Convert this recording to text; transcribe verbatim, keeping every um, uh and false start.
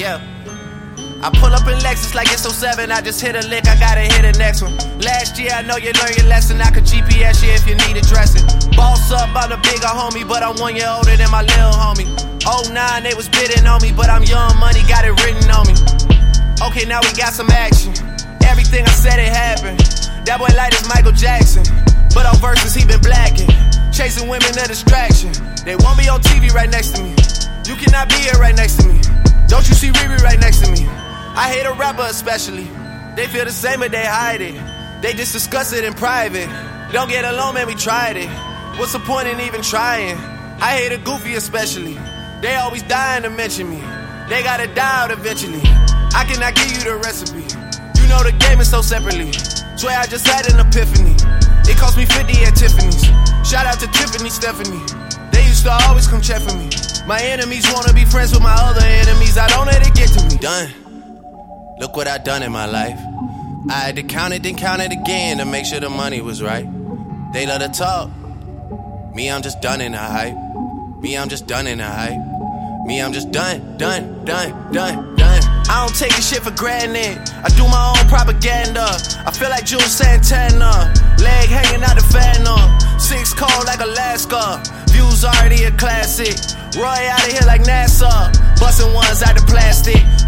yeah. I pull up in Lexus like it's oh seven, I just hit a lick, I gotta hit the next one. Last year I know you learned your lesson, I could G P S you if you need addressing. Boss up, I'm the bigger homie, but I'm one year older than my little homie. oh nine, they was bidding on me, but I'm young money, got it written on me. Okay, now we got some action. Everything I said it happened. That boy light as Michael Jackson, but on verses he been blacking. Chasing women a distraction. They want me on T V right next to me. You cannot be here right next to me. Don't you see Riri right next to me? I hate a rapper especially. They feel the same but they hide it. They just discuss it in private. Don't get along, man, we tried it. What's the point in even trying? I hate a goofy especially. They always dying to mention me. They gotta die out eventually. I cannot give you the recipe. You know the game is so separately. Swear I just had an epiphany. It cost me fifty at Tiffany's. Shout out to Tiffany Stephanie. They used to always come check for me. My enemies wanna be friends with my other enemies. I don't let it get to me. Done. Look what I done in my life. I had to count it, then count it again to make sure the money was right. They love to talk. Me, I'm just done in the hype. Me, I'm just done in the hype. Me, I'm just done, done, done, done, done. I don't take this shit for granted. I do my own propaganda. I feel like Jules Santana. Leg hanging out the fan on. Six cold like Alaska. Views already a classic. Roy out of here like NASA. Busting ones out of plastic.